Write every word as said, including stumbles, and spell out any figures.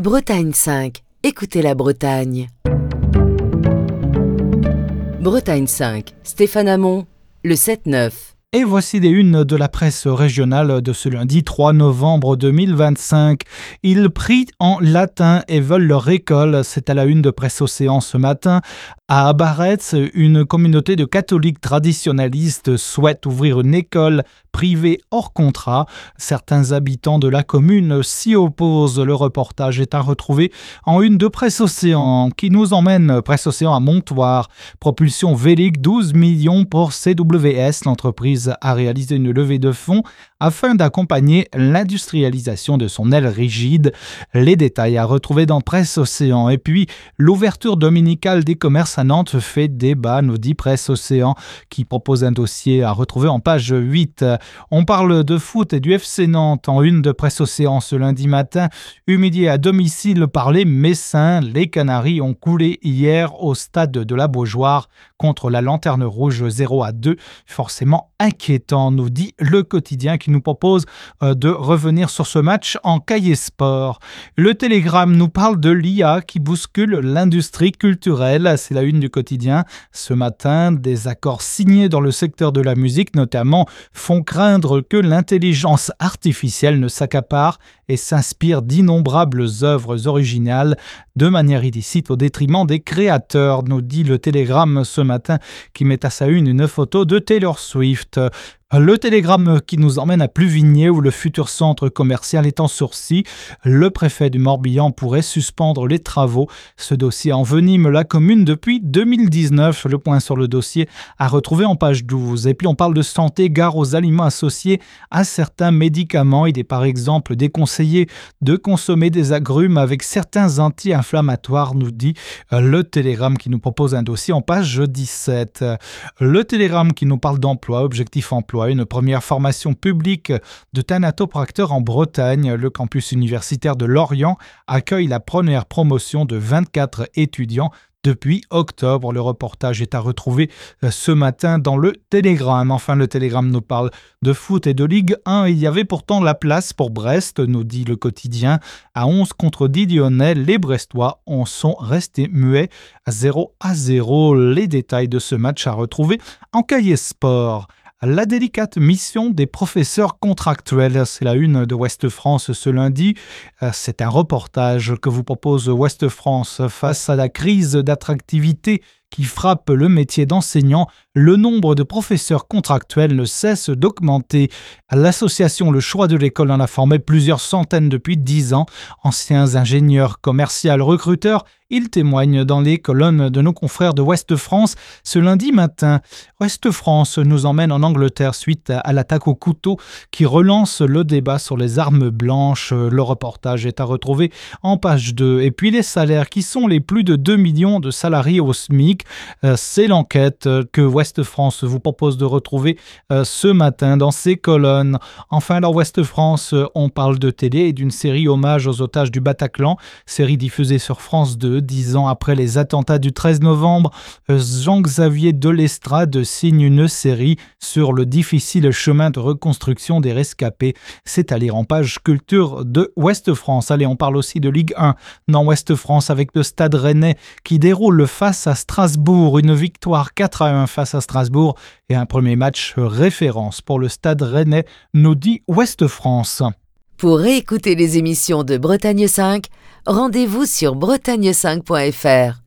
Bretagne cinq. Écoutez la Bretagne. Bretagne cinq. Stéphane Hamon, le sept neuf. Et voici les unes de la presse régionale de ce lundi trois novembre deux mille vingt-cinq. Ils prient en latin et veulent leur école. C'est à la une de Presse Océan ce matin. À Abaretz, une communauté de catholiques traditionnalistes souhaite ouvrir une école privée hors contrat. Certains habitants de la commune s'y opposent. Le reportage est à retrouver en une de Presse Océan qui nous emmène, Presse Océan, à Montoire. Propulsion Vélic, douze millions pour C W S. L'entreprise a réalisé une levée de fonds afin d'accompagner l'industrialisation de son aile rigide. Les détails à retrouver dans Presse Océan. Et puis, l'ouverture dominicale des commerces à Nantes fait débat, nous dit Presse Océan, qui propose un dossier à retrouver en page huit. On parle de foot et du F C Nantes en une de Presse Océan ce lundi matin. Humiliés à domicile par les Messins, les Canaries ont coulé hier au stade de la Beaujoire contre la Lanterne Rouge zéro à deux. Forcément inquiétant, nous dit le quotidien qui nous propose de revenir sur ce match en cahier sport. Le Télégramme nous parle de l'I A qui bouscule l'industrie culturelle. C'est la une du quotidien. Ce matin, des accords signés dans le secteur de la musique notamment font craindre que l'intelligence artificielle ne s'accapare et s'inspire d'innombrables œuvres originales de manière illicite au détriment des créateurs, nous dit le Télégramme ce matin qui met à sa une une photo de Taylor Swift. Le Télégramme qui nous emmène à Pluvigné où le futur centre commercial est en sursis. Le préfet du Morbihan pourrait suspendre les travaux. Ce dossier envenime la commune depuis deux mille dix-neuf. Le point sur le dossier à retrouver en page douze. Et puis on parle de santé, gare aux aliments associés à certains médicaments. Il est par exemple déconseillé de consommer des agrumes avec certains anti-inflammatoires, nous dit le Télégramme qui nous propose un dossier en page dix-sept. Le Télégramme qui nous parle d'emploi, objectif emploi. Une première formation publique de thanatopracteur en Bretagne. Le campus universitaire de Lorient accueille la première promotion de vingt-quatre étudiants depuis octobre. Le reportage est à retrouver ce matin dans le Télégramme. Enfin, le Télégramme nous parle de foot et de Ligue un. Il y avait pourtant la place pour Brest, nous dit le quotidien. À onze contre dix Lyonnais, les Brestois en sont restés muets à zéro à zéro. Les détails de ce match à retrouver en cahier sport. La délicate mission des professeurs contractuels, c'est la une de Ouest France ce lundi. C'est un reportage que vous propose Ouest France face à la crise d'attractivité qui frappe le métier d'enseignant. Le nombre de professeurs contractuels ne cesse d'augmenter. L'association Le Choix de l'école en a formé plusieurs centaines depuis dix ans. Anciens ingénieurs, commerciaux, recruteurs, ils témoignent dans les colonnes de nos confrères de Ouest France ce lundi matin. Ouest France nous emmène en Angleterre suite à l'attaque au couteau qui relance le débat sur les armes blanches. Le reportage est à retrouver en page deux. Et puis les salaires qui sont les plus de deux millions de salariés au SMIC. C'est l'enquête que Ouest France vous propose de retrouver ce matin dans ses colonnes. Enfin, dans Ouest France, on parle de télé et d'une série hommage aux otages du Bataclan, série diffusée sur France deux, dix ans après les attentats du treize novembre. Jean-Xavier Delestrade signe une série sur le difficile chemin de reconstruction des rescapés. C'est à lire en page culture de Ouest France. Allez, on parle aussi de Ligue un dans Ouest France avec le Stade Rennais qui déroule face à Strasbourg. Une victoire quatre à un face à Strasbourg et un premier match référence pour le Stade Rennais, nous dit Ouest France. Pour réécouter les émissions de Bretagne cinq, rendez-vous sur bretagne cinq point f r.